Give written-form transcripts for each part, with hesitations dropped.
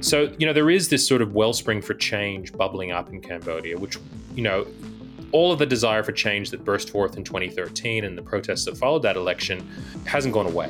So, there is this sort of wellspring for change bubbling up in Cambodia, which, all of the desire for change that burst forth in 2013 and the protests that followed that election hasn't gone away.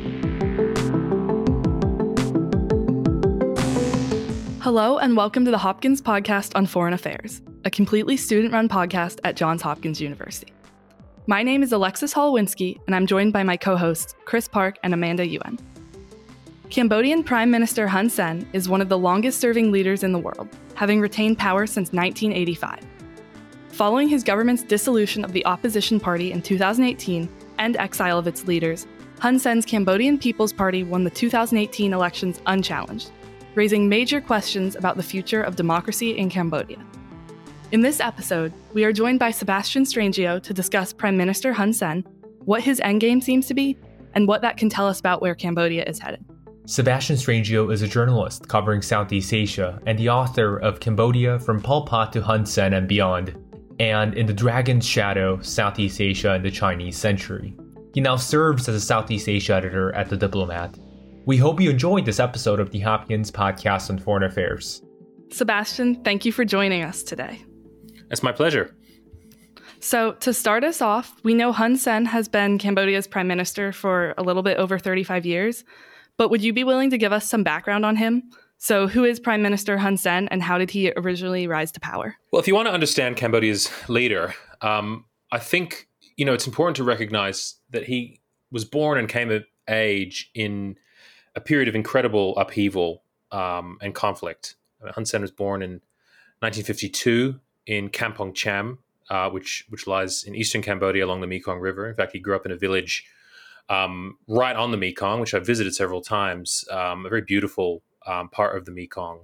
Hello, and welcome to the Hopkins Podcast on Foreign Affairs, a completely student-run podcast at Johns Hopkins University. My name is Alexis Holowinski, and I'm joined by my co-hosts, Chris Park and Amanda Yuen. Cambodian Prime Minister Hun Sen is one of the longest-serving leaders in the world, having retained power since 1985. Following his government's dissolution of the opposition party in 2018 and exile of its leaders, Hun Sen's Cambodian People's Party won the 2018 elections unchallenged, raising major questions about the future of democracy in Cambodia. In this episode, we are joined by Sebastian Strangio to discuss Prime Minister Hun Sen, what his endgame seems to be, and what that can tell us about where Cambodia is headed. Sebastian Strangio is a journalist covering Southeast Asia and the author of Cambodia from Pol Pot to Hun Sen and Beyond, and In the Dragon's Shadow, Southeast Asia in the Chinese Century. He now serves as a Southeast Asia editor at The Diplomat. We hope you enjoyed this episode of the Hopkins Podcast on Foreign Affairs. Sebastian, thank you for joining us today. It's my pleasure. So to start us off, we know Hun Sen has been Cambodia's prime minister for a little bit over 35 years, but would you be willing to give us some background on him? So who is Prime Minister Hun Sen, and how did he originally rise to power? Well, if you want to understand Cambodia's leader, I think, it's important to recognize that he was born and came of age in a period of incredible upheaval and conflict. Hun Sen was born in 1952 in Kampong Cham, which lies in eastern Cambodia along the Mekong River. In fact, he grew up in a village right on the Mekong, which I've visited several times, a very beautiful part of the Mekong.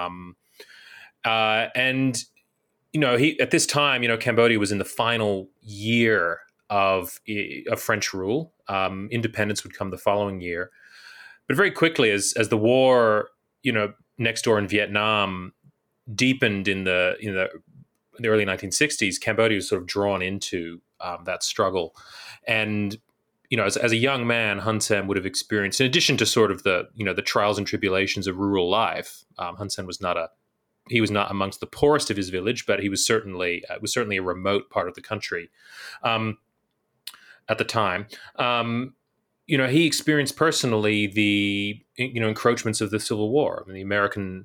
And, he at this time, Cambodia was in the final year of French rule. Independence would come the following year. But very quickly, as the war, next door in Vietnam deepened in the early 1960s, Cambodia was sort of drawn into that struggle. And as a young man, Hun Sen would have experienced, in addition to sort of the trials and tribulations of rural life, Hun Sen was not amongst the poorest of his village, but he was certainly a remote part of the country at the time. He experienced personally the encroachments of the Civil War. I mean,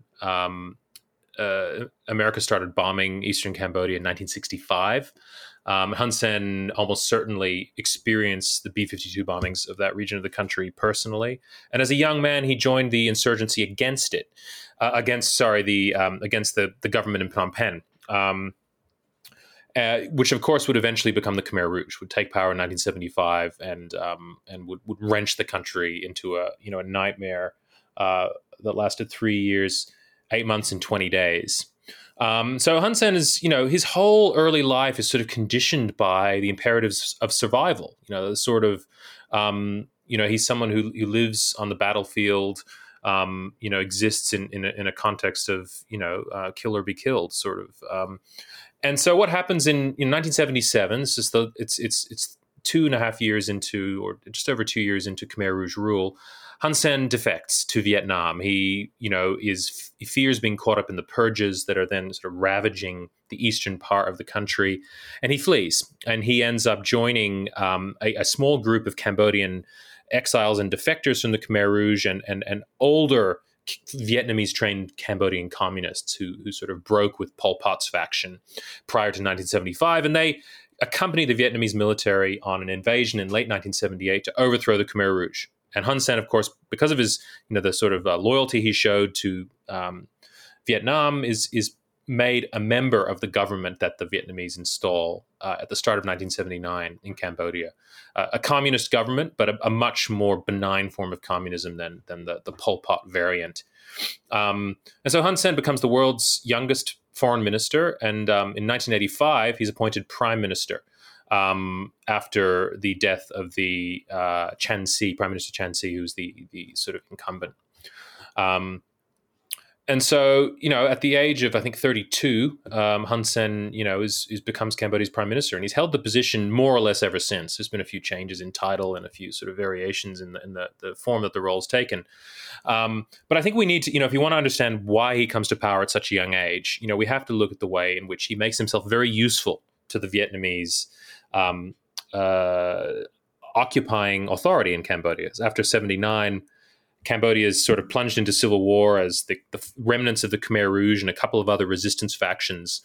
America started bombing eastern Cambodia in 1965. Hun Sen almost certainly experienced the B-52 bombings of that region of the country personally. And as a young man, he joined the insurgency against it, against the government in Phnom Penh, which of course would eventually become the Khmer Rouge, would take power in 1975 and would wrench the country into a nightmare that lasted 3 years, 8 months, and 20 days. So Hun Sen is, his whole early life is sort of conditioned by the imperatives of survival. He's someone who lives on the battlefield, exists in a context of, kill or be killed, sort of. And so what happens in 1977? It's 2.5 years into, or just over 2 years into Khmer Rouge rule. Hun Sen defects to Vietnam. He fears being caught up in the purges that are then sort of ravaging the eastern part of the country, and he flees. And he ends up joining a small group of Cambodian exiles and defectors from the Khmer Rouge and older Vietnamese-trained Cambodian communists who sort of broke with Pol Pot's faction prior to 1975, and they accompanied the Vietnamese military on an invasion in late 1978 to overthrow the Khmer Rouge. And Hun Sen, of course, because of his, the sort of loyalty he showed to Vietnam, is made a member of the government that the Vietnamese install at the start of 1979 in Cambodia. A communist government, but a much more benign form of communism than the Pol Pot variant. And so Hun Sen becomes the world's youngest foreign minister, and in 1985, he's appointed prime minister. After the death of the Chan Si, Prime Minister Chan Si, who's the sort of incumbent. And so, at the age of, I think, 32, Hun Sen, becomes Cambodia's prime minister, and he's held the position more or less ever since. There's been a few changes in title and a few sort of variations in the form that the role's taken. But I think we need to, if you want to understand why he comes to power at such a young age, we have to look at the way in which he makes himself very useful to the Vietnamese occupying authority in Cambodia. After 1979, Cambodia is sort of plunged into civil war as the remnants of the Khmer Rouge and a couple of other resistance factions,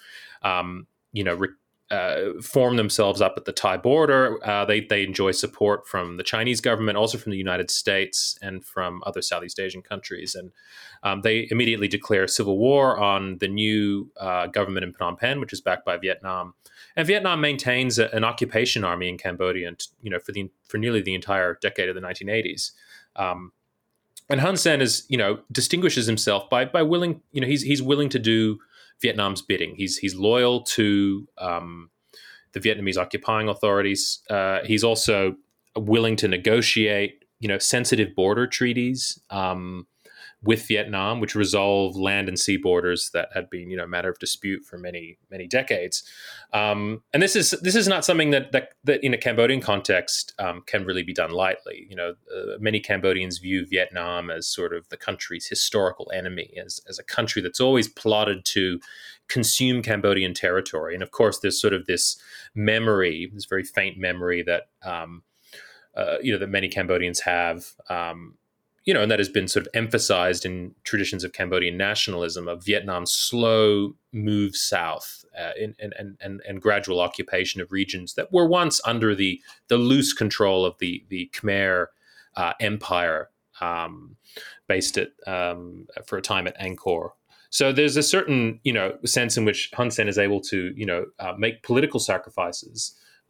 form themselves up at the Thai border. They enjoy support from the Chinese government, also from the United States and from other Southeast Asian countries. And they immediately declare civil war on the new government in Phnom Penh, which is backed by Vietnam. And Vietnam maintains an occupation army in Cambodia, and for nearly the entire decade of the 1980s. And Hun Sen distinguishes himself by willing, he's willing to do Vietnam's bidding. He's loyal to the Vietnamese occupying authorities. He's also willing to negotiate, sensitive border treaties with Vietnam, which resolve land and sea borders that had been, a matter of dispute for many, many decades. And this is not something that in a Cambodian context can really be done lightly. Many Cambodians view Vietnam as sort of the country's historical enemy, as a country that's always plotted to consume Cambodian territory. And of course, there's sort of this memory, this very faint memory that that many Cambodians have. And that has been sort of emphasized in traditions of Cambodian nationalism, of Vietnam's slow move south and gradual occupation of regions that were once under the loose control of the Khmer Empire, based for a time at Angkor. So there's a certain sense in which Hun Sen is able to make political sacrifices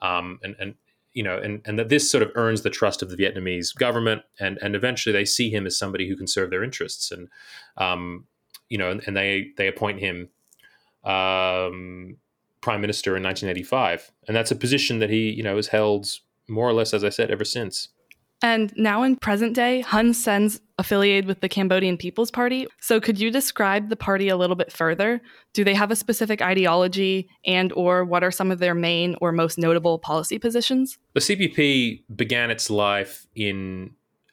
and that this sort of earns the trust of the Vietnamese government, and eventually they see him as somebody who can serve their interests, and and they appoint him prime minister in 1985, and that's a position that he has held more or less, as I said, ever since. And now in present day, Hun Sen's affiliated with the Cambodian People's Party. So could you describe the party a little bit further? Do they have a specific ideology, and or what are some of their main or most notable policy positions? The CPP began its life in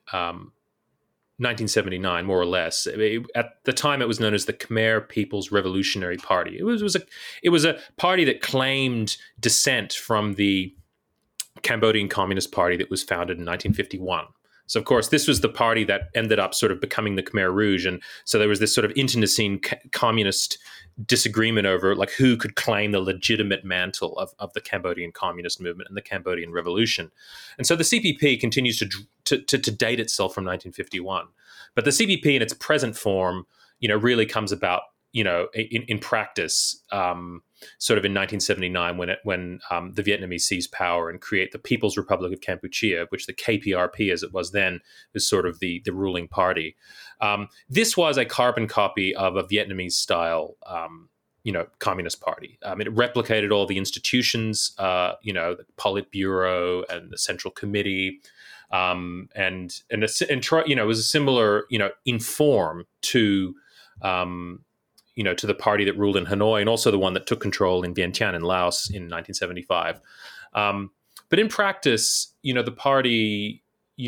1979, more or less. At the time, it was known as the Khmer People's Revolutionary Party. It was a party that claimed descent from the Cambodian Communist Party that was founded in 1951. So, of course, this was the party that ended up sort of becoming the Khmer Rouge. And so there was this sort of internecine communist disagreement over like who could claim the legitimate mantle of the Cambodian communist movement and the Cambodian Revolution. And so the CPP continues to date itself from 1951. But the CPP in its present form, really comes about, in practice, sort of in 1979 when the Vietnamese seize power and create the People's Republic of Kampuchea, which the KPRP, as it was then, is sort of the ruling party. This was a carbon copy of a Vietnamese-style, communist party. It replicated all the institutions, the Politburo and the Central Committee, and it was a similar, in form to to the party that ruled in Hanoi, and also the one that took control in Vientiane in Laos in 1975. But in practice, the party,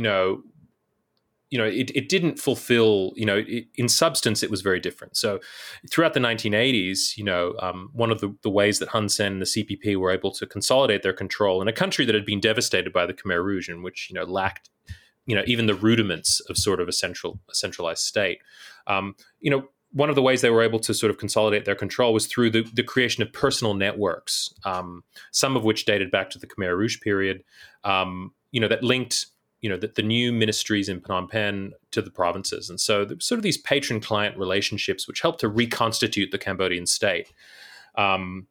it didn't fulfill, in substance, it was very different. So throughout the 1980s, one of the ways that Hun Sen and the CPP were able to consolidate their control in a country that had been devastated by the Khmer Rouge, and which, lacked, even the rudiments of sort of a centralized state, one of the ways they were able to sort of consolidate their control was through the creation of personal networks, some of which dated back to the Khmer Rouge period, that linked, the new ministries in Phnom Penh to the provinces. And so sort of these patron-client relationships, which helped to reconstitute the Cambodian state. And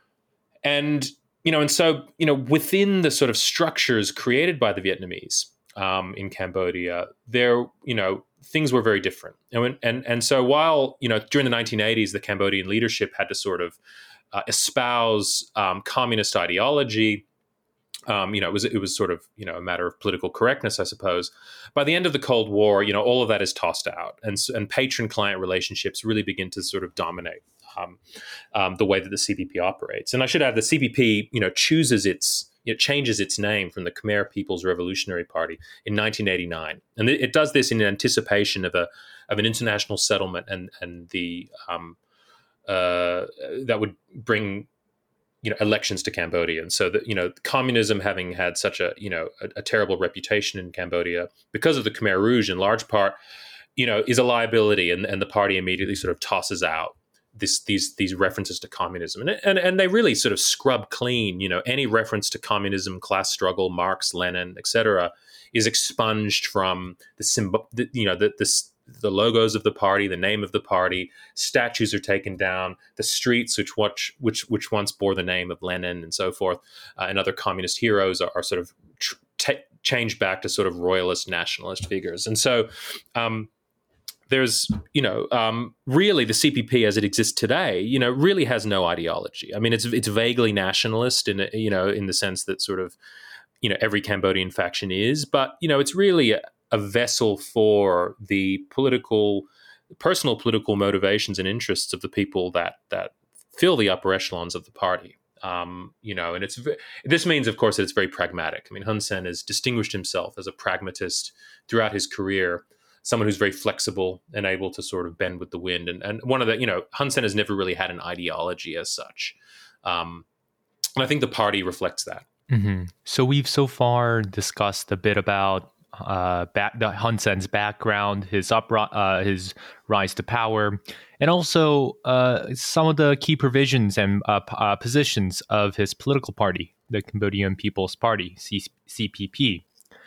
so within the sort of structures created by the Vietnamese in Cambodia, there, things were very different. And so while, during the 1980s, the Cambodian leadership had to sort of espouse communist ideology, It was sort of, a matter of political correctness, I suppose. By the end of the Cold War, all of that is tossed out, and patron-client relationships really begin to sort of dominate the way that the CPP operates. And I should add, the CPP, changes its name from the Khmer People's Revolutionary Party in 1989, and it does this in anticipation of an international settlement and the that would bring elections to Cambodia. And so that communism, having had such a terrible reputation in Cambodia because of the Khmer Rouge in large part, is a liability, and the party immediately sort of tosses out these references to communism, and they really sort of scrub clean any reference to communism, class struggle, Marx, Lenin, etc. is expunged from the logos of the party, the name of the party. Statues are taken down. The streets which once bore the name of Lenin and so forth, and other communist heroes are sort of changed back to sort of royalist nationalist figures. And so there's, really the CPP as it exists today, really has no ideology. I mean, it's vaguely nationalist in the sense that sort of, every Cambodian faction is, but, it's really a vessel for the personal political motivations and interests of the people that fill the upper echelons of the party. And this means, of course, that it's very pragmatic. I mean, Hun Sen has distinguished himself as a pragmatist throughout his career, someone who's very flexible and able to sort of bend with the wind. And one of the, Hun Sen has never really had an ideology as such. And I think the party reflects that. Mm-hmm. So we've so far discussed a bit about Hun Sen's background, his rise to power, and also some of the key provisions and positions of his political party, the Cambodian People's Party, CPP.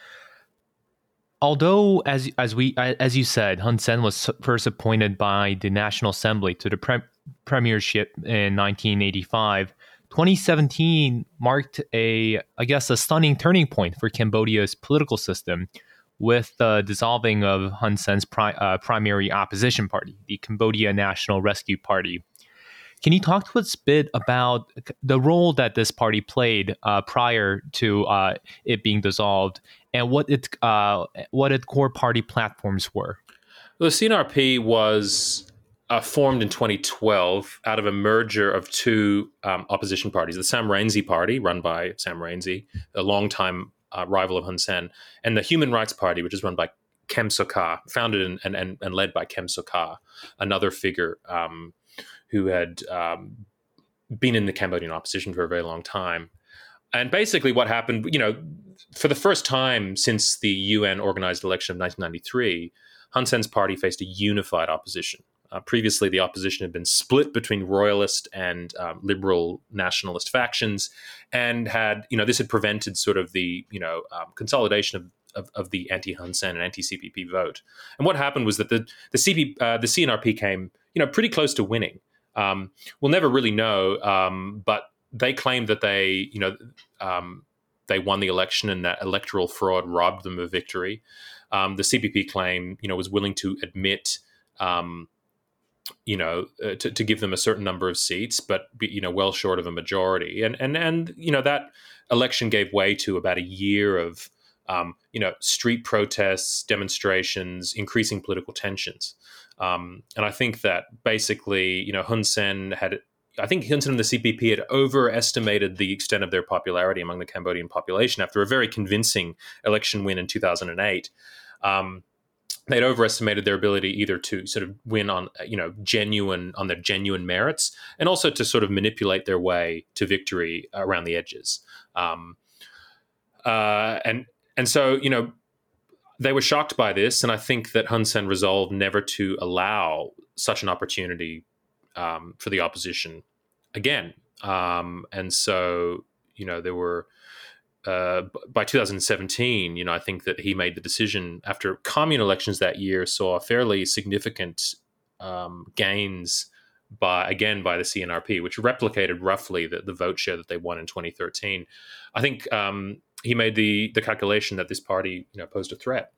Although, as you said, Hun Sen was first appointed by the National Assembly to the premiership in 1985. 2017 marked a stunning turning point for Cambodia's political system, with the dissolving of Hun Sen's primary opposition party, the Cambodia National Rescue Party. Can you talk to us a bit about the role that this party played prior to it being dissolved, and what its core party platforms were? Well, the CNRP was formed in 2012 out of a merger of two opposition parties: the Sam Rainsy Party, run by Sam Rainsy, a longtime rival of Hun Sen, and the Human Rights Party, which is run by Kem Sokha, founded and led by Kem Sokha, another figure who had been in the Cambodian opposition for a very long time. And basically what happened, for the first time since the UN organized election of 1993, Hun Sen's party faced a unified opposition. Previously, the opposition had been split between royalist and liberal nationalist factions, and this had prevented sort of the consolidation of the anti-Hun Sen and anti-CPP vote. And what happened was that the CNRP came pretty close to winning. We'll never really know, but they claimed that they won the election and that electoral fraud robbed them of victory. The CPP claim was willing to admit. To give them a certain number of seats, but well short of a majority, and that election gave way to about a year of street protests, demonstrations, increasing political tensions, and I think that basically Hun Sen and the CPP had overestimated the extent of their popularity among the Cambodian population after a very convincing election win in 2008. They'd overestimated their ability either to sort of win on their genuine merits, and also to sort of manipulate their way to victory around the edges. And so they were shocked by this, and I think that Hun Sen resolved never to allow such an opportunity for the opposition again. And so there were. By 2017, I think that he made the decision after commune elections that year saw fairly significant gains by the CNRP, which replicated roughly the vote share that they won in 2013. I think he made the calculation that this party posed a threat.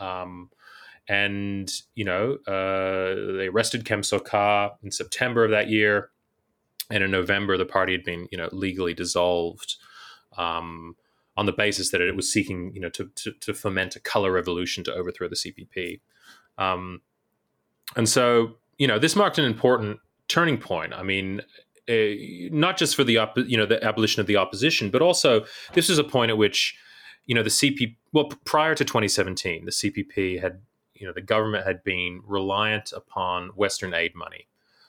And they arrested Kem Sokha in September of that year, and in November the party had been legally dissolved. On on the basis that it was seeking, to foment a color revolution to overthrow the CPP. And so, this marked an important turning point. I mean, not just for the abolition of the opposition, but also this was a point at which, prior to 2017, the CPP had, the government had been reliant upon Western aid money.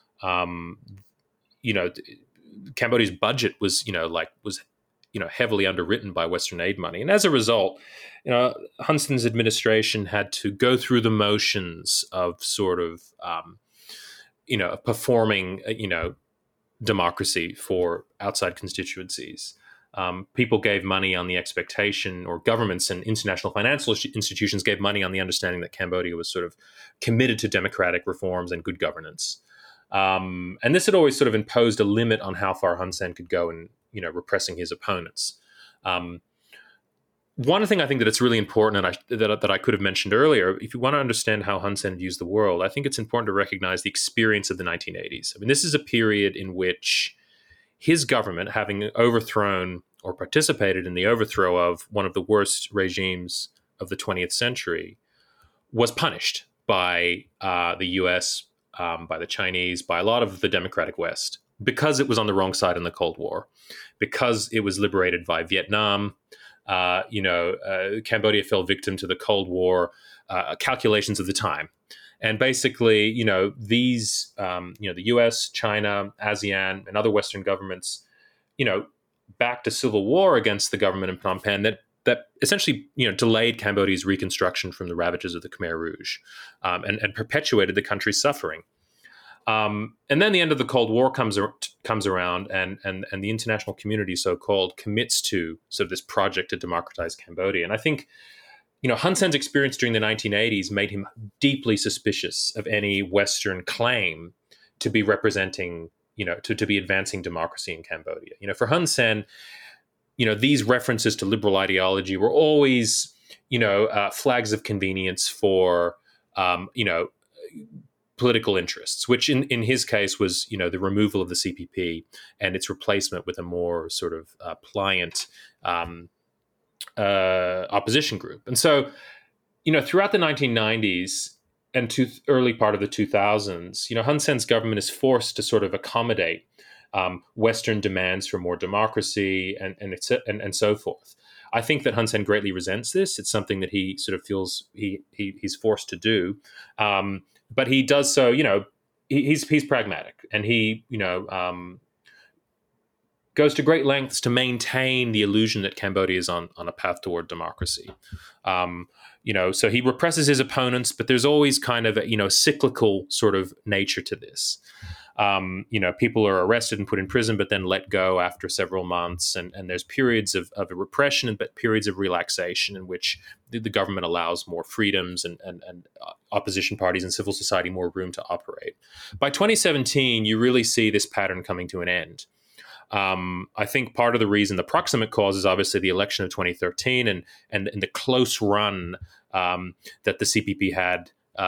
Cambodia's budget was, heavily underwritten by Western aid money. And as a result, Hun Sen's administration had to go through the motions of sort of, performing, democracy for outside constituencies. People gave money on the expectation, or governments and international financial institutions gave money on the understanding that Cambodia was sort of committed to democratic reforms and good governance. And this had always sort of imposed a limit on how far Hun Sen could go in, repressing his opponents. One thing I think that it's really important, and that I could have mentioned earlier, if you want to understand how Hun Sen views the world, I think it's important to recognize the experience of the 1980s. I mean, this is a period in which his government, having overthrown or participated in the overthrow of one of the worst regimes of the 20th century, was punished by the US, by the Chinese, by a lot of the democratic West, because it was on the wrong side in the Cold War, because it was liberated by Vietnam. Cambodia fell victim to the Cold War calculations of the time. And basically, these, the US, China, ASEAN, and other Western governments, backed a civil war against the government in Phnom Penh that essentially, delayed Cambodia's reconstruction from the ravages of the Khmer Rouge, and perpetuated the country's suffering. And then the end of the Cold War comes around, and the international community, so-called, commits to sort of this project to democratize Cambodia. And I think, Hun Sen's experience during the 1980s made him deeply suspicious of any Western claim to be representing, to be advancing democracy in Cambodia. For Hun Sen, these references to liberal ideology were always, flags of convenience for, political interests, which in his case was, the removal of the CPP and its replacement with a more sort of pliant opposition group. And so, throughout the 1990s and early part of the 2000s, Hun Sen's government is forced to sort of accommodate Western demands for more democracy and so forth. I think that Hun Sen greatly resents this. It's something that he sort of feels he's forced to do. But he does so, he's pragmatic, and he, goes to great lengths to maintain the illusion that Cambodia is on a path toward democracy. So he represses his opponents, but there's always kind of a, cyclical sort of nature to this. People are arrested and put in prison, but then let go after several months. And there's periods of repression, but periods of relaxation in which the government allows more freedoms and opposition parties and civil society more room to operate. By 2017, you really see this pattern coming to an end. I think part of the reason, the proximate cause, is obviously the election of 2013 and the close run that the CPP had,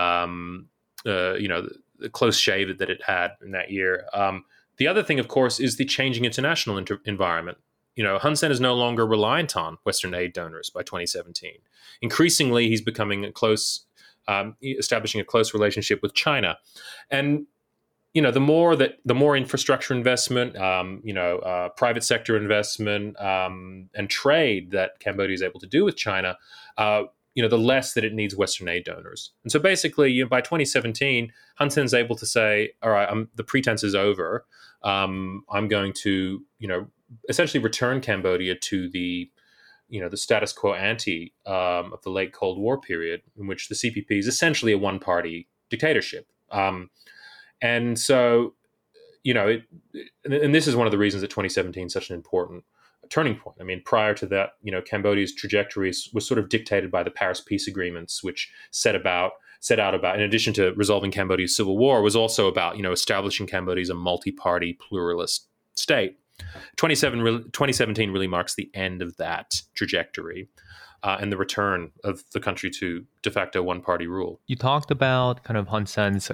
the close shave that it had in that year. The other thing, of course, is the changing international environment. Hun Sen is no longer reliant on Western aid donors by 2017. Increasingly, he's becoming establishing a close relationship with China. And the more infrastructure investment, private sector investment, and trade that Cambodia is able to do with China, the less that it needs Western aid donors. And so basically, by 2017, Hun Sen's able to say, all right, the pretense is over. I'm going to, essentially return Cambodia to the status quo ante of the late Cold War period, in which the CPP is essentially a one-party dictatorship. And so, and this is one of the reasons that 2017 is such an important turning point. I mean, prior to that, Cambodia's trajectory was sort of dictated by the Paris peace agreements, which set out about, in addition to resolving Cambodia's civil war, was also about, establishing Cambodia as a multi-party pluralist state. 2017 really marks the end of that trajectory. And the return of the country to de facto one-party rule. You talked about kind of Hun Sen's,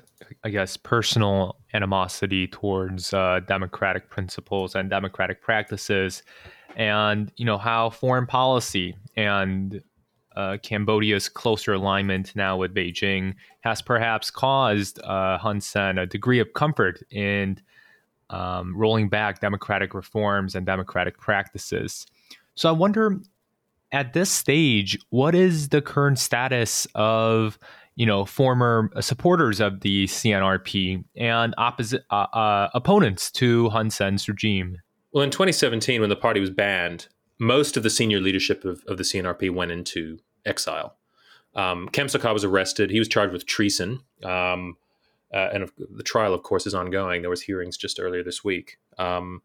personal animosity towards democratic principles and democratic practices. and how foreign policy and Cambodia's closer alignment now with Beijing has perhaps caused Hun Sen a degree of comfort in rolling back democratic reforms and democratic practices. So I wonder, at this stage, what is the current status of former supporters of the CNRP and opposite opponents to Hun Sen's regime? Well, in 2017, when the party was banned, most of the senior leadership of the CNRP went into exile. Kem Sokha was arrested. He was charged with treason. And the trial, of course, is ongoing. There was hearings just earlier this week. Sam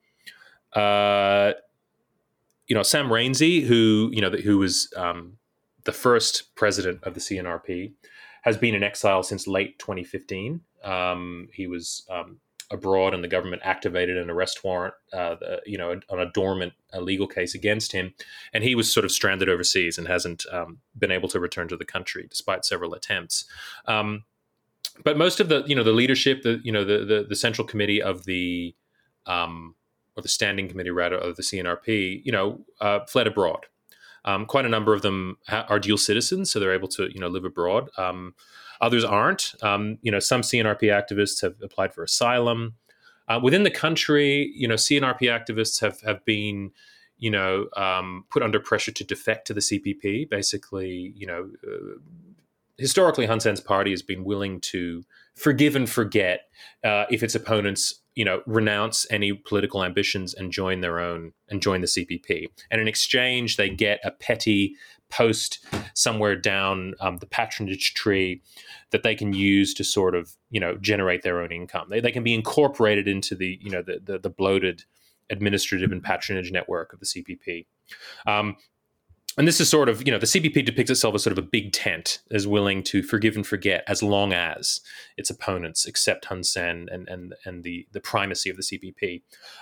Rainsy, who was the first president of the CNRP, has been in exile since late 2015. He was abroad, and the government activated an arrest warrant, on a dormant legal case against him, and he was sort of stranded overseas and hasn't been able to return to the country despite several attempts. But most of the leadership, the central committee of the or the standing committee rather of the CNRP, fled abroad. Quite a number of them are dual citizens, so they're able to live abroad. Others aren't. Some CNRP activists have applied for asylum. Within the country, CNRP activists have been put under pressure to defect to the CPP. Basically, historically, Hun Sen's party has been willing to forgive and forget if its opponents, renounce any political ambitions and join the CPP. And in exchange, they get a petty post somewhere down the patronage tree that they can use to sort of, generate their own income. They can be incorporated into the bloated administrative and patronage network of the CPP. And this is sort of, the CPP depicts itself as sort of a big tent, as willing to forgive and forget as long as its opponents accept Hun Sen and the primacy of the CPP.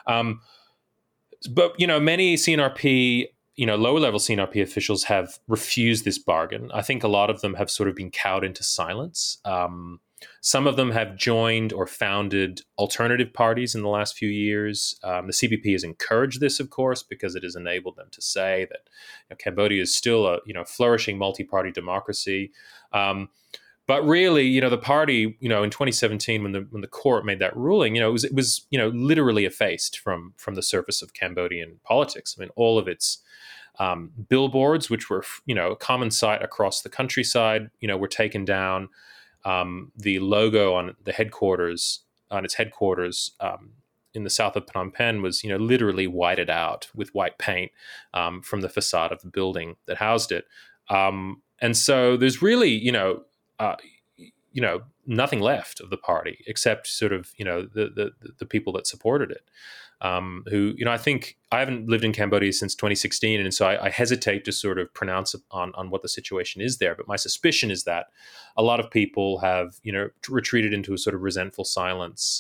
But many CNRP, lower level CNRP officials have refused this bargain. I think a lot of them have sort of been cowed into silence. Some of them have joined or founded alternative parties in the last few years. The CPP has encouraged this, of course, because it has enabled them to say that Cambodia is still a flourishing multi-party democracy. But really, the party, in 2017, when the court made that ruling, it was literally effaced from the surface of Cambodian politics. I mean, all of its billboards, which were a common sight across the countryside, were taken down. The logo on its headquarters in the south of Phnom Penh was, literally whited out with white paint from the facade of the building that housed it. And so there's really, nothing left of the party except sort of, the people that supported it. Who, I think I haven't lived in Cambodia since 2016. And so I hesitate to sort of pronounce on what the situation is there. But my suspicion is that a lot of people have, retreated into a sort of resentful silence,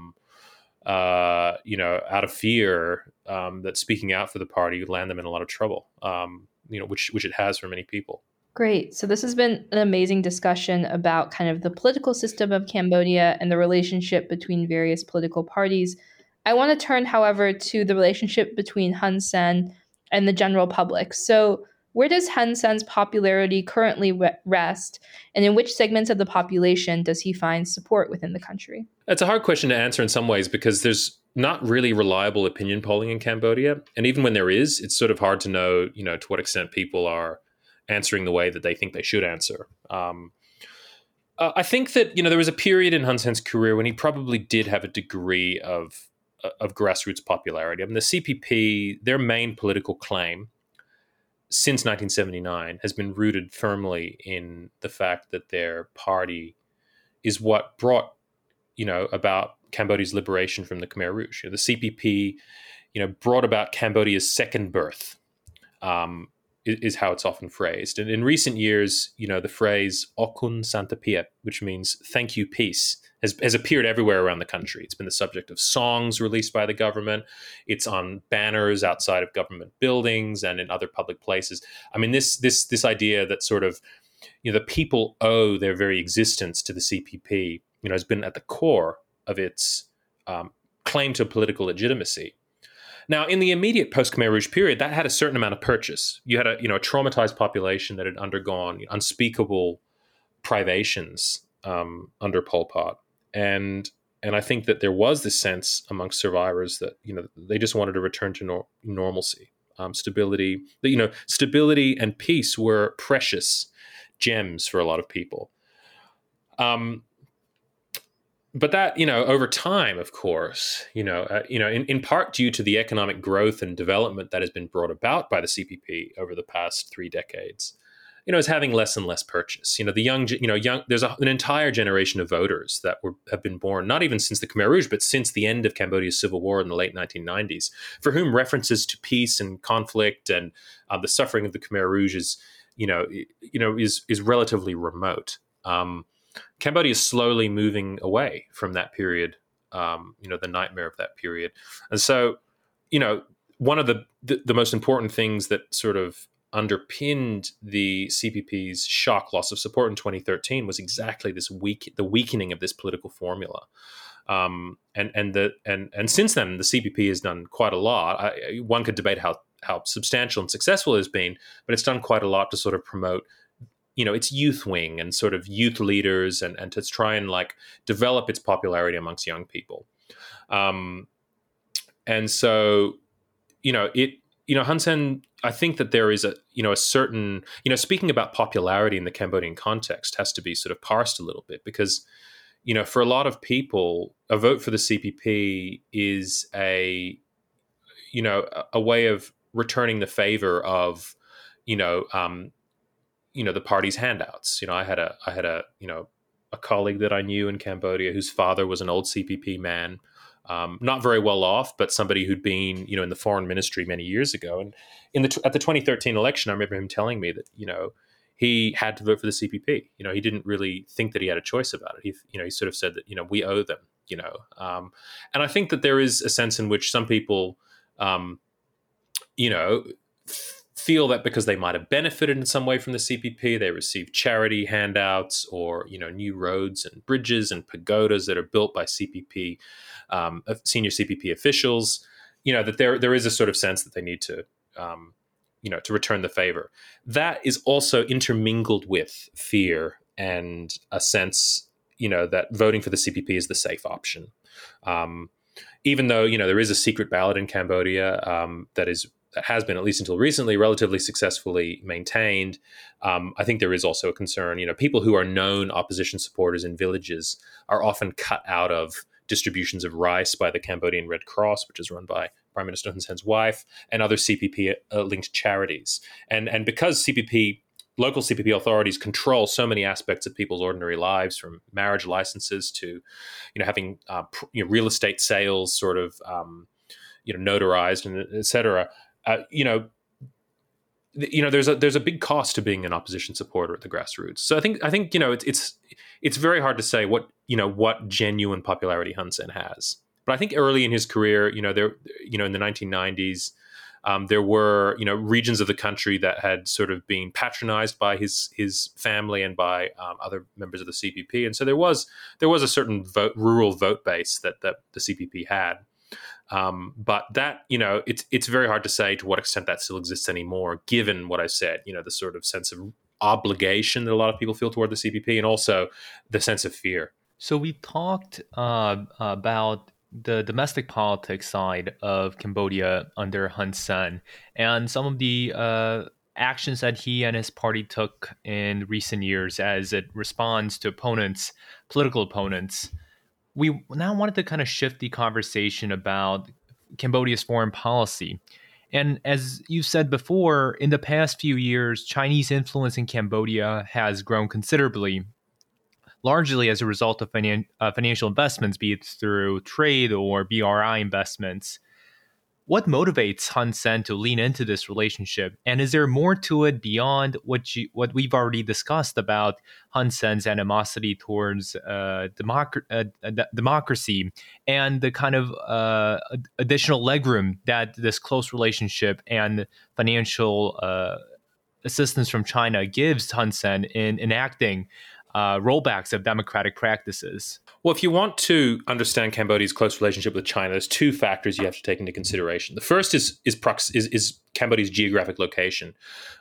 out of fear that speaking out for the party would land them in a lot of trouble, which it has for many people. Great. So this has been an amazing discussion about kind of the political system of Cambodia and the relationship between various political parties. I want to turn, however, to the relationship between Hun Sen and the general public. So where does Hun Sen's popularity currently rest, and in which segments of the population does he find support within the country? It's a hard question to answer in some ways because there's not really reliable opinion polling in Cambodia. And even when there is, it's sort of hard to know, to what extent people are answering the way that they think they should answer. I think that, there was a period in Hun Sen's career when he probably did have a degree of grassroots popularity. I mean, the CPP, their main political claim since 1979 has been rooted firmly in the fact that their party is what brought, about Cambodia's liberation from the Khmer Rouge. The CPP, brought about Cambodia's second birth, is how it's often phrased. And in recent years, the phrase "Okun Santapia," which means "thank you, peace," has appeared everywhere around the country. It's been the subject of songs released by the government. It's on banners outside of government buildings and in other public places. I mean, this idea that sort of, the people owe their very existence to the CPP, has been at the core of its claim to political legitimacy. Now, in the immediate post-Khmer Rouge period, that had a certain amount of purchase. You had a traumatized population that had undergone unspeakable privations under Pol Pot, and I think that there was this sense amongst survivors that they just wanted to return to normalcy, stability. That stability and peace were precious gems for a lot of people. But that, over time, of course, in part due to the economic growth and development that has been brought about by the CPP over the past 3 decades, is having less and less purchase. There's an entire generation of voters that have been born, not even since the Khmer Rouge, but since the end of Cambodia's civil war in the late 1990s, for whom references to peace and conflict and the suffering of the Khmer Rouge is relatively remote. Cambodia is slowly moving away from that period, the nightmare of that period. And so, one of the most important things that sort of underpinned the CPP's shock loss of support in 2013 was exactly the weakening of this political formula. And since then, the CPP has done quite a lot. One could debate how substantial and successful it has been, but it's done quite a lot to sort of promote its youth wing and sort of youth leaders and to try and develop its popularity amongst young people. And so, Hun Sen, I think that there is a certain, speaking about popularity in the Cambodian context has to be sort of parsed a little bit because, for a lot of people, a vote for the CPP is a way of returning the favor of, the party's handouts. I had a colleague that I knew in Cambodia whose father was an old CPP man, not very well off, but somebody who'd been, in the foreign ministry many years ago. And at the 2013 election, I remember him telling me that, he had to vote for the CPP. He didn't really think that he had a choice about it. He sort of said that, we owe them, and I think that there is a sense in which some people, feel that because they might have benefited in some way from the CPP, they received charity handouts or, new roads and bridges and pagodas that are built by CPP, senior CPP officials, that there is a sort of sense that they need to, to return the favor. That is also intermingled with fear and a sense, that voting for the CPP is the safe option. Even though, there is a secret ballot in Cambodia that has been, at least until recently, relatively successfully maintained. I think there is also a concern. People who are known opposition supporters in villages are often cut out of distributions of rice by the Cambodian Red Cross, which is run by Prime Minister Hun Sen's wife, and other CPP-linked charities. And because local CPP authorities control so many aspects of people's ordinary lives, from marriage licenses to, having real estate sales sort of, notarized, and et cetera. There's a big cost to being an opposition supporter at the grassroots. So I think it's very hard to say what genuine popularity Hun Sen has. But I think early in his career, in the 1990s, there were regions of the country that had sort of been patronized by his family and by other members of the CPP, and so there was a certain rural vote base that the CPP had. But that, it's very hard to say to what extent that still exists anymore, given what I said, the sort of sense of obligation that a lot of people feel toward the CPP, and also the sense of fear. So we talked about the domestic politics side of Cambodia under Hun Sen and some of the actions that he and his party took in recent years as it responds to political opponents. We now wanted to kind of shift the conversation about Cambodia's foreign policy. And as you said before, in the past few years, Chinese influence in Cambodia has grown considerably, largely as a result of financial investments, be it through trade or BRI investments. What motivates Hun Sen to lean into this relationship? And is there more to it beyond what we've already discussed about Hun Sen's animosity towards democracy and the kind of additional legroom that this close relationship and financial assistance from China gives Hun Sen in enacting rollbacks of democratic practices? Well, if you want to understand Cambodia's close relationship with China, there's two factors you have to take into consideration. The first is Cambodia's geographic location.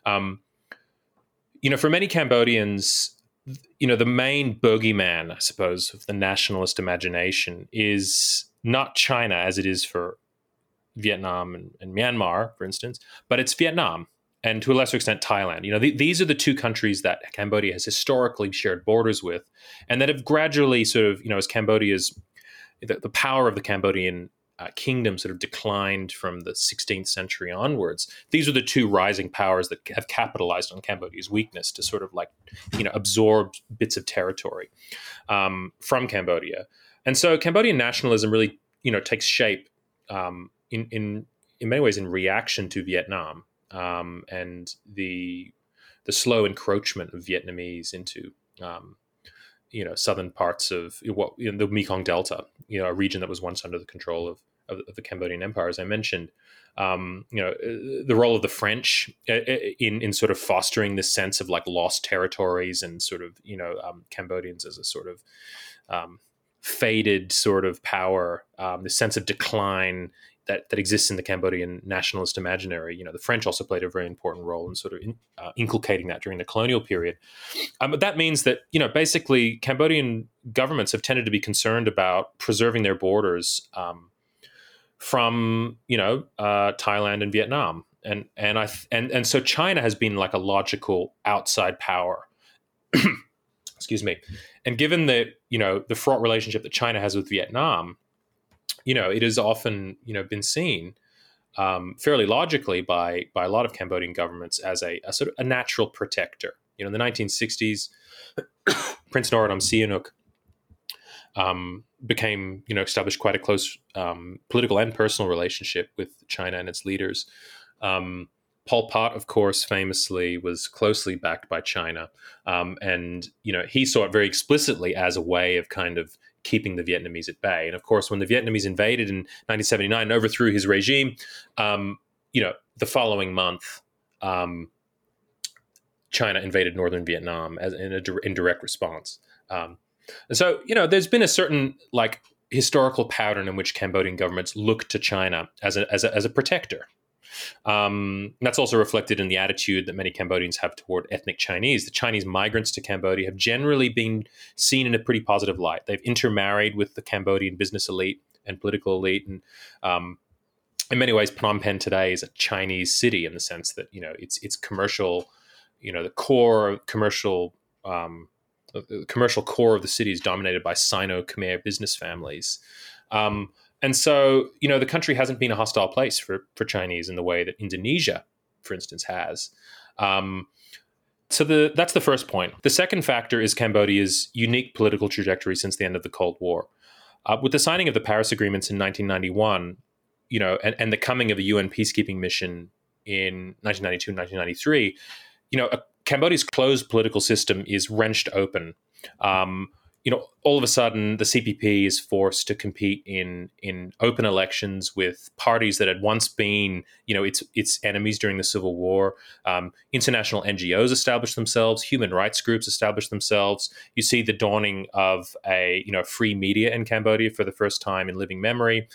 For many Cambodians, the main bogeyman, I suppose, of the nationalist imagination is not China as it is for Vietnam and Myanmar, for instance, but it's Vietnam and to a lesser extent Thailand. These are the two countries that Cambodia has historically shared borders with, and that have gradually sort of, as Cambodia's the power of the Cambodian kingdom sort of declined from the 16th century onwards. These are the two rising powers that have capitalized on Cambodia's weakness to sort of absorb bits of territory from Cambodia. And so Cambodian nationalism really, takes shape in many ways in reaction to Vietnam and the slow encroachment of Vietnamese into southern parts of the Mekong Delta, a region that was once under the control of the Cambodian Empire, as I mentioned. The role of the French in sort of fostering this sense of lost territories and sort of Cambodians as a sort of faded sort of power, the sense of decline that exists in the Cambodian nationalist imaginary. The French also played a very important role in sort of inculcating that during the colonial period. But that means that, basically Cambodian governments have tended to be concerned about preserving their borders from, Thailand and Vietnam. And so China has been like a logical outside power. Excuse me. And given the fraught relationship that China has with Vietnam, it has often, been seen fairly logically by a lot of Cambodian governments as a sort of a natural protector. In the 1960s, Prince Norodom Sihanouk established quite a close political and personal relationship with China and its leaders. Pol Pot, of course, famously was closely backed by China. And he saw it very explicitly as a way of kind of keeping the Vietnamese at bay. And of course, when the Vietnamese invaded in 1979 and overthrew his regime, the following month, China invaded northern Vietnam in direct response. And so, there's been a certain historical pattern in which Cambodian governments look to China as a protector. That's also reflected in the attitude that many Cambodians have toward ethnic Chinese. The Chinese migrants to Cambodia have generally been seen in a pretty positive light. They've intermarried with the Cambodian business elite and political elite. And in many ways, Phnom Penh today is a Chinese city in the sense that, it's commercial, the core commercial, the commercial core of the city is dominated by Sino-Khmer business families. And so, the country hasn't been a hostile place for Chinese in the way that Indonesia, for instance, has. So that's the first point. The second factor is Cambodia's unique political trajectory since the end of the Cold War. With the signing of the Paris Agreements in 1991, and the coming of a UN peacekeeping mission in 1992 and 1993, Cambodia's closed political system is wrenched open. All of a sudden, the CPP is forced to compete in open elections with parties that had once been, its enemies during the Civil War. International NGOs established themselves. Human rights groups established themselves. You see the dawning of a free media in Cambodia for the first time in living memory.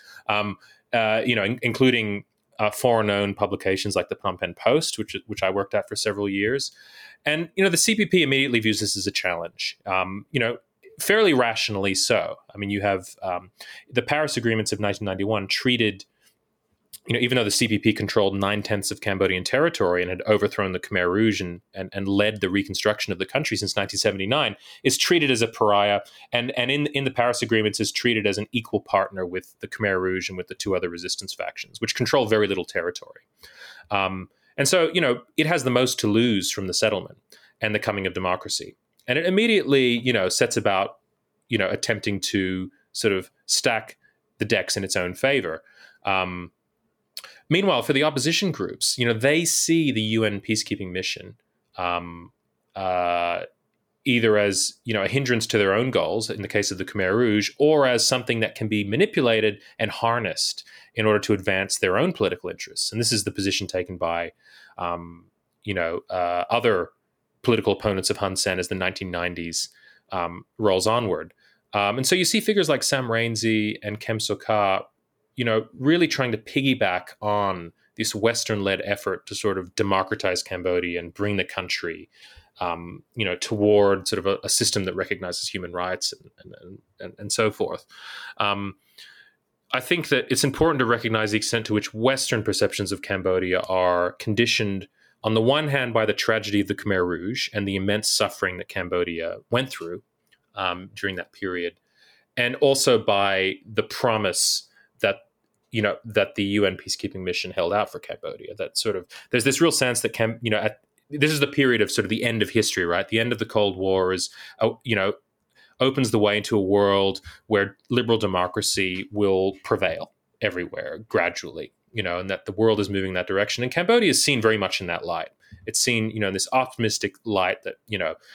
Including foreign-owned publications like the Phnom Penh Post, which I worked at for several years. And the CPP immediately views this as a challenge. Fairly rationally so. I mean, you have the Paris Agreements of 1991 treated, even though the CPP controlled 9/10 of Cambodian territory and had overthrown the Khmer Rouge and led the reconstruction of the country since 1979, is treated as a pariah, and in the Paris Agreements is treated as an equal partner with the Khmer Rouge and with the two other resistance factions, which control very little territory. And so, it has the most to lose from the settlement and the coming of democracy. And it immediately, sets about, attempting to sort of stack the decks in its own favor. Meanwhile, for the opposition groups, they see the UN peacekeeping mission either as, a hindrance to their own goals, in the case of the Khmer Rouge, or as something that can be manipulated and harnessed in order to advance their own political interests. And this is the position taken by, other political opponents of Hun Sen as the 1990s rolls onward. And so you see figures like Sam Rainsy and Kem Sokha, really trying to piggyback on this Western-led effort to sort of democratize Cambodia and bring the country, toward sort of a system that recognizes human rights and so forth. I think that it's important to recognize the extent to which Western perceptions of Cambodia are conditioned, on the one hand, by the tragedy of the Khmer Rouge and the immense suffering that Cambodia went through during that period, and also by the promise that the UN peacekeeping mission held out for Cambodia. That sort of, there's this real sense that this is the period of sort of the end of history, right? The end of the Cold War is, opens the way into a world where liberal democracy will prevail everywhere gradually, and that the world is moving in that direction. And Cambodia is seen very much in that light. It's seen, in this optimistic light that,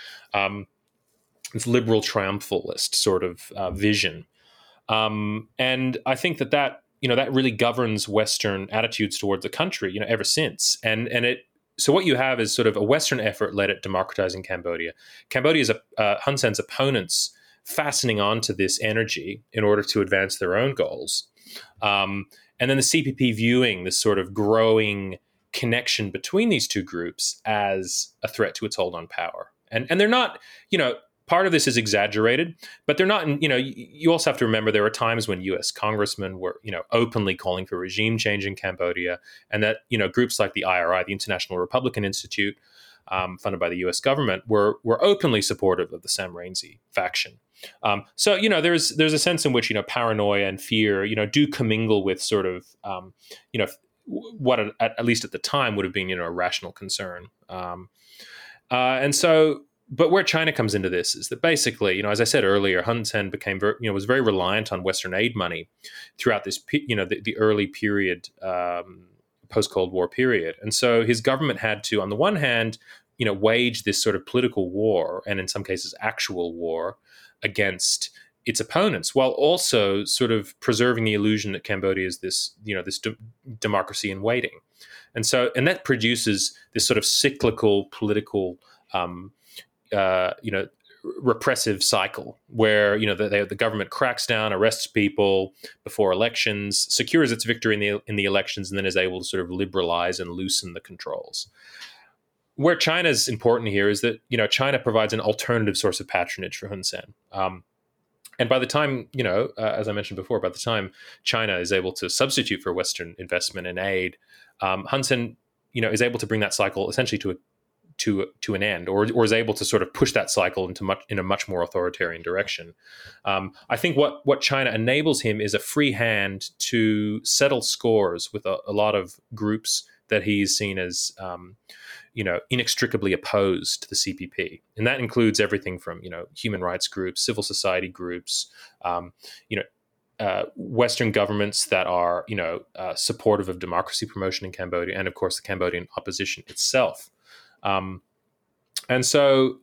this liberal triumphalist sort of vision. And I think that really governs Western attitudes towards the country, ever since. So what you have is sort of a Western effort led at democratizing Cambodia. Cambodia's Hun Sen's opponents fastening onto this energy in order to advance their own goals. And then the CPP viewing this sort of growing connection between these two groups as a threat to its hold on power. And they're not, part of this is exaggerated, but they're not, you also have to remember there were times when U.S. congressmen were, openly calling for regime change in Cambodia, and that, groups like the IRI, the International Republican Institute, funded by the U.S. government, were openly supportive of the Sam Rainsy faction. So, there's a sense in which, paranoia and fear, do commingle with sort of, what at least at the time would have been, a rational concern. And so, but where China comes into this is that basically, as I said earlier, Hun Sen became was very reliant on Western aid money throughout this, the early period, post-Cold War period. And so his government had to, on the one hand, wage this sort of political war, and in some cases actual war, against its opponents, while also sort of preserving the illusion that Cambodia is this, this democracy in waiting. And that produces this sort of cyclical political, repressive cycle where, the government cracks down, arrests people before elections, secures its victory in the elections, and then is able to sort of liberalize and loosen the controls. Where China is important here is that, China provides an alternative source of patronage for Hun Sen. And by the time, as I mentioned before, by the time China is able to substitute for Western investment and aid, Hun Sen, is able to bring that cycle essentially to an end, or is able to sort of push that cycle in a much more authoritarian direction. I think what China enables him is a free hand to settle scores with a lot of groups that he's seen as, inextricably opposed to the CPP. And that includes everything from, human rights groups, civil society groups, Western governments that are, supportive of democracy promotion in Cambodia, and of course the Cambodian opposition itself. And so,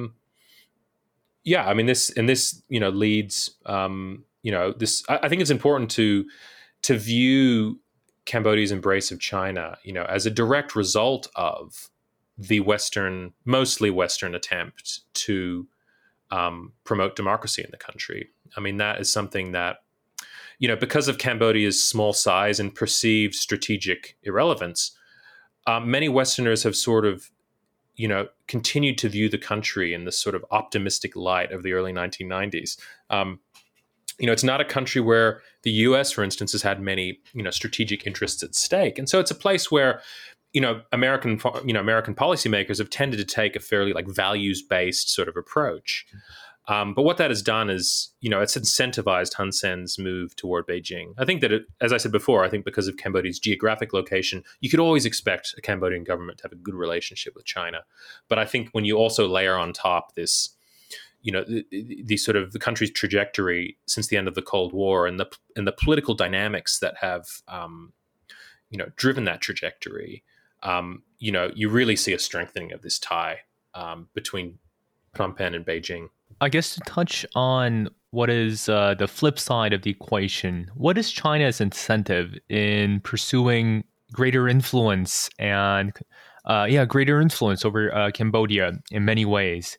this leads, this, I think it's important to view Cambodia's embrace of China, as a direct result of the mostly Western attempt to promote democracy in the country. I mean, that is something that, because of Cambodia's small size and perceived strategic irrelevance, many Westerners have sort of, continued to view the country in this sort of optimistic light of the early 1990s. It's not a country where the U.S., for instance, has had many, strategic interests at stake. And so it's a place where, American policymakers have tended to take a fairly values-based sort of approach. But what that has done is, it's incentivized Hun Sen's move toward Beijing. I think that, as I said before, I think because of Cambodia's geographic location, you could always expect a Cambodian government to have a good relationship with China. But I think when you also layer on top this, the sort of the country's trajectory since the end of the Cold War and the political dynamics that have, driven that trajectory, you really see a strengthening of this tie between Phnom Penh and Beijing. I guess to touch on what is the flip side of the equation, what is China's incentive in pursuing greater influence and greater influence over Cambodia in many ways?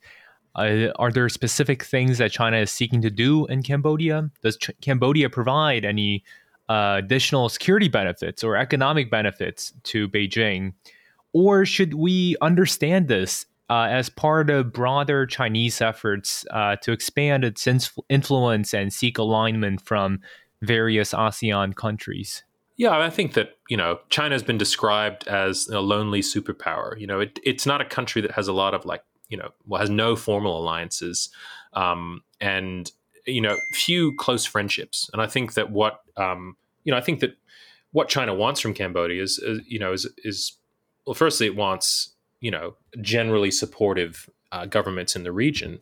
Are there specific things that China is seeking to do in Cambodia? Does Cambodia provide any additional security benefits or economic benefits to Beijing? Or should we understand this as part of broader Chinese efforts to expand its influence and seek alignment from various ASEAN countries? Yeah, I think that, China has been described as a lonely superpower. It's not a country that has a lot of has no formal alliances, and few close friendships. And I think that what China wants from Cambodia is well, firstly, it wants generally supportive governments in the region.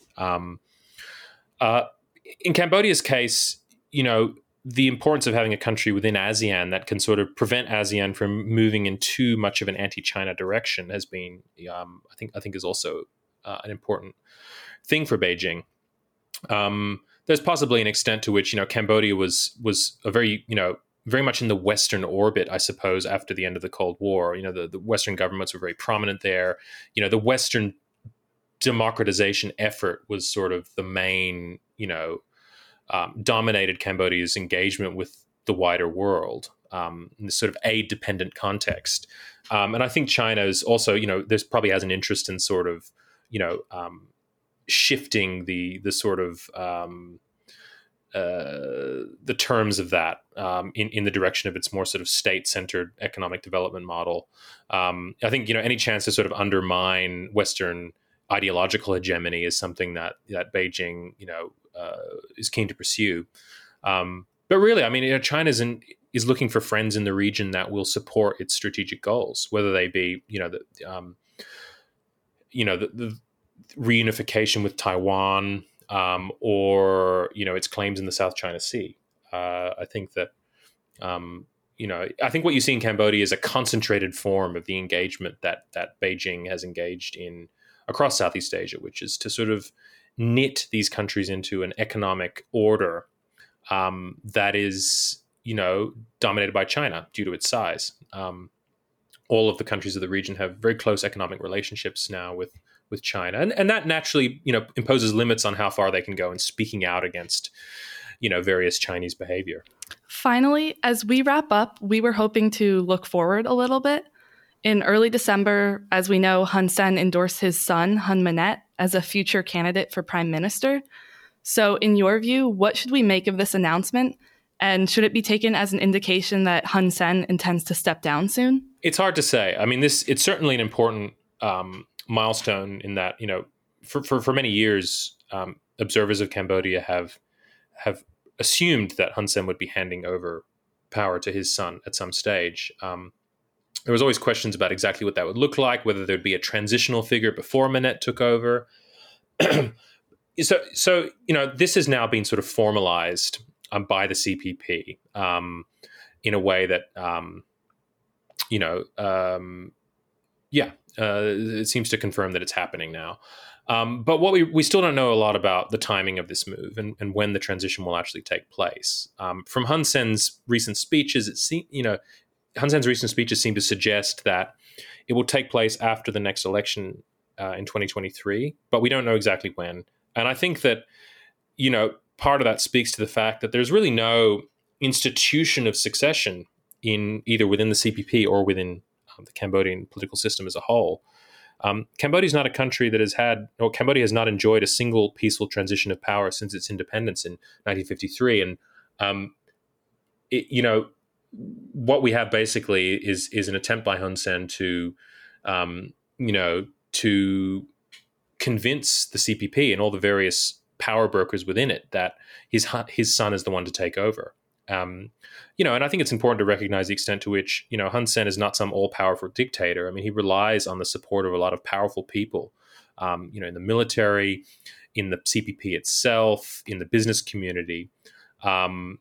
In Cambodia's case, the importance of having a country within ASEAN that can sort of prevent ASEAN from moving in too much of an anti-China direction has been, I think, is also an important thing for Beijing. There's possibly an extent to which Cambodia was a very much in the Western orbit, I suppose, after the end of the Cold War. The Western governments were very prominent there. The Western democratization effort was sort of the main, dominated Cambodia's engagement with the wider world in this sort of aid-dependent context. And I think China is also, there's probably has an interest in sort of, shifting the sort of the terms of that in the direction of its more sort of state-centered economic development model. I think any chance to sort of undermine Western ideological hegemony is something that Beijing is keen to pursue. But really, I mean, China is looking for friends in the region that will support its strategic goals, whether they be the reunification with Taiwan. Or its claims in the South China Sea. I think that I think what you see in Cambodia is a concentrated form of the engagement that Beijing has engaged in across Southeast Asia, which is to sort of knit these countries into an economic order that is dominated by China due to its size. All of the countries of the region have very close economic relationships now with China. And that naturally, imposes limits on how far they can go in speaking out against, various Chinese behavior. Finally, as we wrap up, we were hoping to look forward a little bit. In early December, as we know, Hun Sen endorsed his son, Hun Manet, as a future candidate for prime minister. So in your view, what should we make of this announcement? And should it be taken as an indication that Hun Sen intends to step down soon? It's hard to say. I mean, it's certainly an important milestone in that, for many years, observers of Cambodia have assumed that Hun Sen would be handing over power to his son at some stage. There was always questions about exactly what that would look like, whether there'd be a transitional figure before Manet took over. So this has now been sort of formalized by the CPP in a way that, it seems to confirm that it's happening now. But what we still don't know a lot about the timing of this move and when the transition will actually take place. From Hun Sen's recent speeches, Hun Sen's recent speeches seem to suggest that it will take place after the next election in 2023, but we don't know exactly when. And I think that, part of that speaks to the fact that there's really no institution of succession within the CPP or within the Cambodian political system as a whole. Cambodia is not a country that Cambodia has not enjoyed a single peaceful transition of power since its independence in 1953. And, what we have basically is an attempt by Hun Sen to convince the CPP and all the various power brokers within it that his son is the one to take over. And I think it's important to recognize the extent to which, Hun Sen is not some all-powerful dictator. I mean, he relies on the support of a lot of powerful people, in the military, in the CPP itself, in the business community. And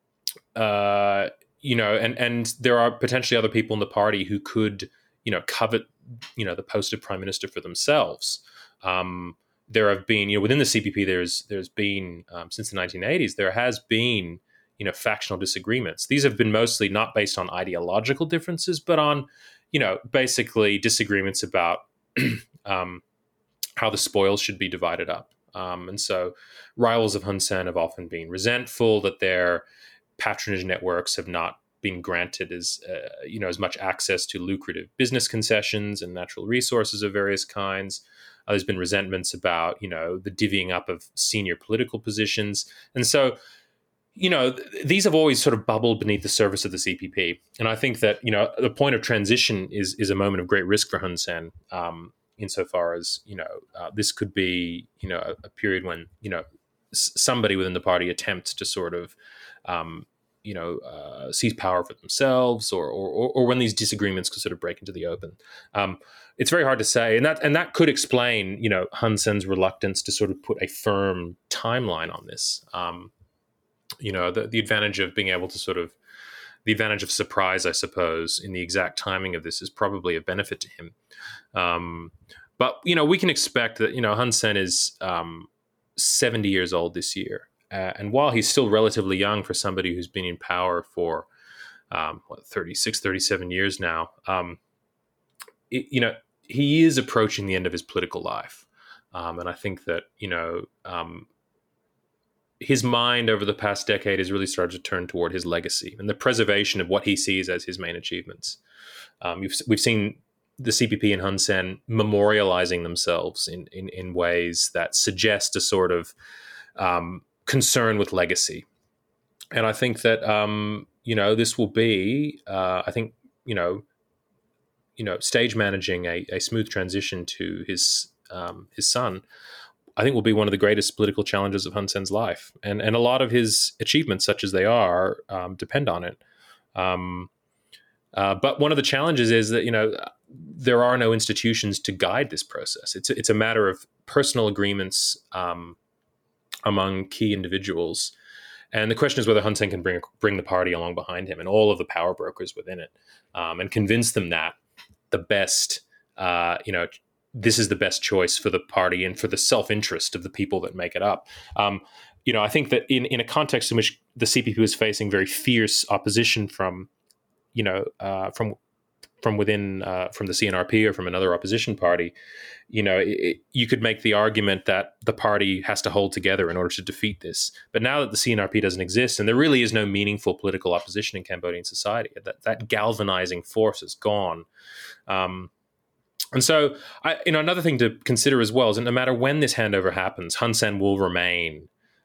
there are potentially other people in the party who could, covet, the post of prime minister for themselves. There have been, within the CPP, there's been, since the 1980s, there has been, factional disagreements. These have been mostly not based on ideological differences, but on, basically disagreements about how the spoils should be divided up. And so rivals of Hun Sen have often been resentful that their patronage networks have not been granted as much access to lucrative business concessions and natural resources of various kinds. There's been resentments about, the divvying up of senior political positions. And so, these have always sort of bubbled beneath the surface of the CPP. And I think that, the point of transition is a moment of great risk for Hun Sen, insofar as, this could be, a period when, somebody within the party attempts to sort of, seize power for themselves, or when these disagreements could sort of break into the open. It's very hard to say, and that could explain, Hun Sen's reluctance to sort of put a firm timeline on this. The advantage of being able to the advantage of surprise, I suppose, in the exact timing of this is probably a benefit to him. But we can expect that, Hun Sen is 70 years old this year. And while he's still relatively young for somebody who's been in power for 36, 37 years now, he is approaching the end of his political life. And I think that, his mind over the past decade has really started to turn toward his legacy and the preservation of what he sees as his main achievements. We've seen the CPP and Hun Sen memorializing themselves in ways that suggest a sort of concern with legacy. And I think that, this will be, stage managing a smooth transition to his son, I think will be one of the greatest political challenges of Hun Sen's life. And a lot of his achievements, such as they are, depend on it. But one of the challenges is that, there are no institutions to guide this process. It's a matter of personal agreements among key individuals. And the question is whether Hun Sen can bring the party along behind him and all of the power brokers within it, and convince them that the best, this is the best choice for the party and for the self-interest of the people that make it up. I think that in a context in which the CPP was facing very fierce opposition from within, from the CNRP or from another opposition party, you could make the argument that the party has to hold together in order to defeat this. But now that the CNRP doesn't exist and there really is no meaningful political opposition in Cambodian society, that galvanizing force is gone. And so, another thing to consider as well is that no matter when this handover happens, Hun Sen will remain,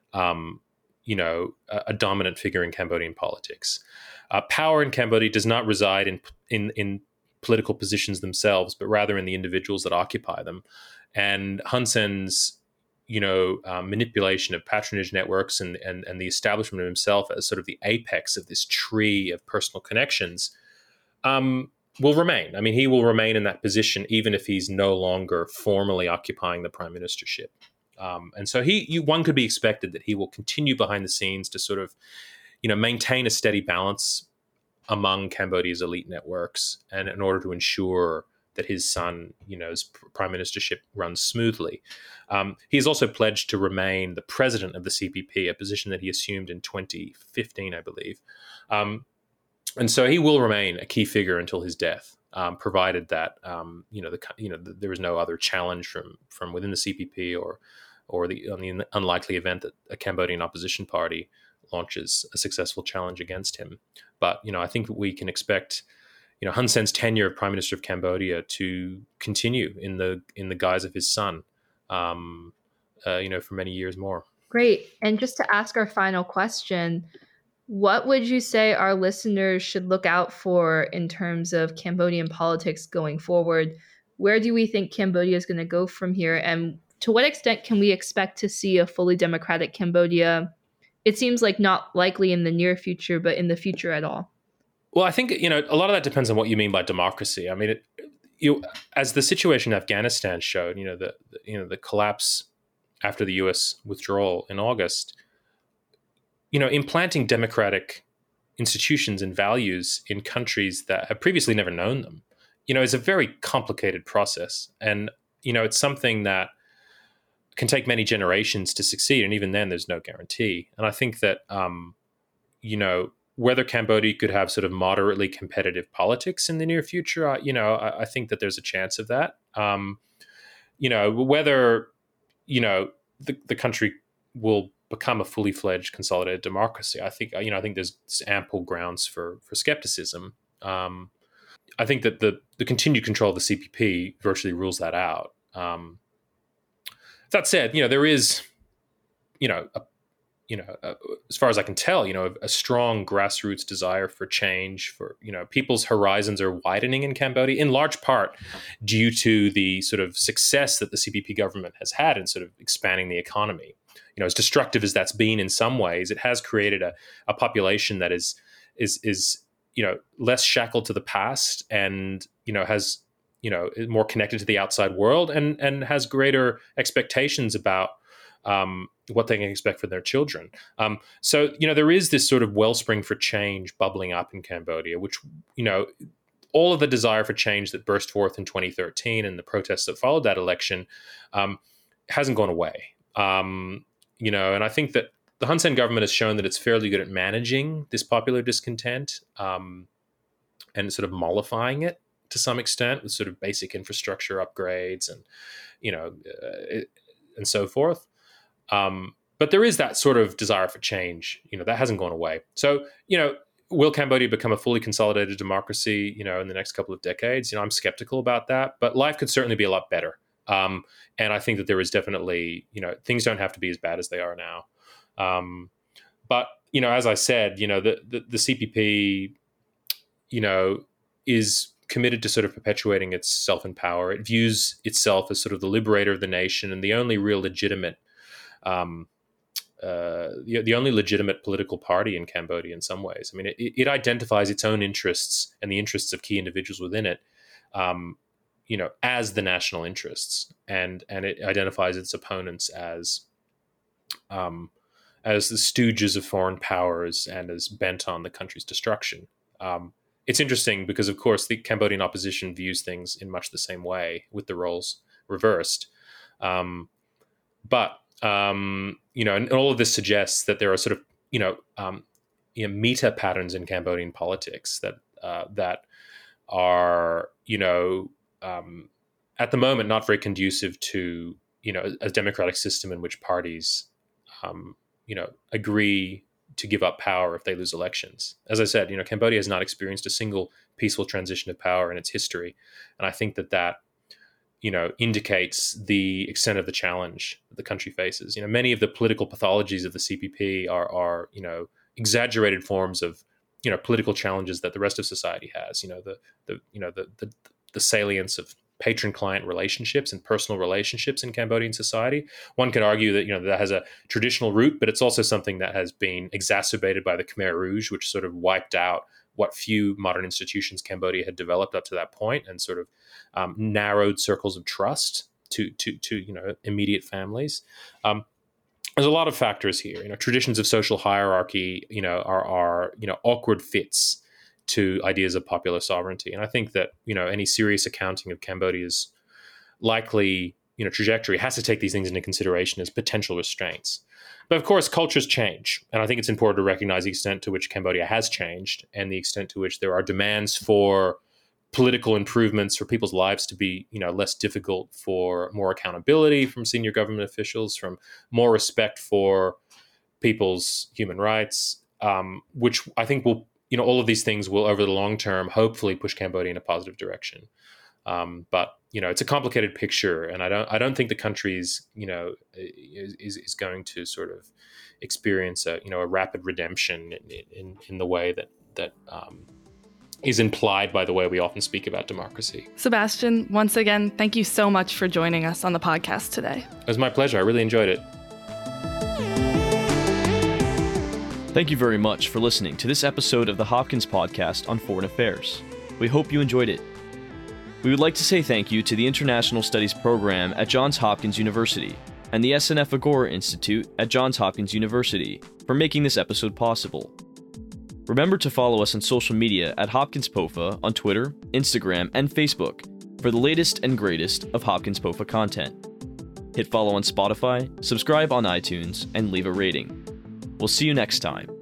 a dominant figure in Cambodian politics. Power in Cambodia does not reside in political positions themselves, but rather in the individuals that occupy them. And Hun Sen's, manipulation of patronage networks and the establishment of himself as sort of the apex of this tree of personal connections, will remain. I mean, he will remain in that position even if he's no longer formally occupying the prime ministership. And so one could be expected that he will continue behind the scenes to sort of, maintain a steady balance among Cambodia's elite networks, and in order to ensure that his son, his prime ministership runs smoothly. He's also pledged to remain the president of the CPP, a position that he assumed in 2015, I believe. And so he will remain a key figure until his death, provided that there is no other challenge from within the CPP or on the unlikely event that a Cambodian opposition party launches a successful challenge against him. But I think we can expect Hun Sen's tenure of Prime Minister of Cambodia to continue in the guise of his son, for many years more. Great. And just to ask our final question, what would you say our listeners should look out for in terms of Cambodian politics going forward? Where do we think Cambodia is going to go from here? And to what extent can we expect to see a fully democratic Cambodia? It seems like not likely in the near future, but in the future at all. Well, I think, a lot of that depends on what you mean by democracy. I mean, as the situation in Afghanistan showed, the collapse after the U.S. withdrawal in August, implanting democratic institutions and values in countries that have previously never known them, is a very complicated process. And, it's something that can take many generations to succeed. And even then, there's no guarantee. And I think that, whether Cambodia could have sort of moderately competitive politics in the near future, I think that there's a chance of that. whether, the country will become a fully fledged consolidated democracy, I think there's ample grounds for skepticism. I think that the continued control of the CPP virtually rules that out. That said, there is, as far as I can tell, a strong grassroots desire for change. For people's horizons are widening in Cambodia, in large part due to the sort of success that the CPP government has had in sort of expanding the economy. As destructive as that's been in some ways, it has created a population that is less shackled to the past, and has more connected to the outside world, and has greater expectations about what they can expect for their children. So there is this sort of wellspring for change bubbling up in Cambodia, which all of the desire for change that burst forth in 2013 and the protests that followed that election hasn't gone away. And I think that the Hun Sen government has shown that it's fairly good at managing this popular discontent, and sort of mollifying it to some extent with sort of basic infrastructure upgrades and and so forth. But there is that sort of desire for change, that hasn't gone away. So, will Cambodia become a fully consolidated democracy, in the next couple of decades? I'm skeptical about that, but life could certainly be a lot better. And I think that there is definitely, things don't have to be as bad as they are now. But, as I said, the CPP, is committed to sort of perpetuating itself in power. It views itself as sort of the liberator of the nation and the only real legitimate, the only legitimate political party in Cambodia in some ways. I mean, it identifies its own interests and the interests of key individuals within it, as the national interests, and it identifies its opponents as the stooges of foreign powers and as bent on the country's destruction. It's interesting because, of course, the Cambodian opposition views things in much the same way, with the roles reversed. But and all of this suggests that there are sort of, meta patterns in Cambodian politics that are, at the moment not very conducive to, a democratic system in which parties, agree to give up power if they lose elections. As I said, Cambodia has not experienced a single peaceful transition of power in its history. And I think that indicates the extent of the challenge that the country faces. Many of the political pathologies of the CPP are exaggerated forms of, political challenges that the rest of society has. The salience of patron-client relationships and personal relationships in Cambodian society. One could argue that, that has a traditional root, but it's also something that has been exacerbated by the Khmer Rouge, which sort of wiped out what few modern institutions Cambodia had developed up to that point, and sort of narrowed circles of trust to immediate families. There's a lot of factors here. Traditions of social hierarchy, are awkward fits to ideas of popular sovereignty. And I think that, any serious accounting of Cambodia's likely, trajectory has to take these things into consideration as potential restraints. But of course, cultures change. And I think it's important to recognize the extent to which Cambodia has changed, and the extent to which there are demands for political improvements, for people's lives to be, less difficult, for more accountability from senior government officials, from more respect for people's human rights, which I think will, all of these things will, over the long term, hopefully push Cambodia in a positive direction. But it's a complicated picture, and I don't think the country is going to sort of experience a rapid redemption in the way that is implied by the way we often speak about democracy. Sebastian, once again, thank you so much for joining us on the podcast today. It was my pleasure. I really enjoyed it. Thank you very much for listening to this episode of the Hopkins Podcast on Foreign Affairs. We hope you enjoyed it. We would like to say thank you to the International Studies Program at Johns Hopkins University and the SNF Agora Institute at Johns Hopkins University for making this episode possible. Remember to follow us on social media at Hopkins POFA on Twitter, Instagram, and Facebook for the latest and greatest of Hopkins POFA content. Hit follow on Spotify, subscribe on iTunes, and leave a rating. We'll see you next time.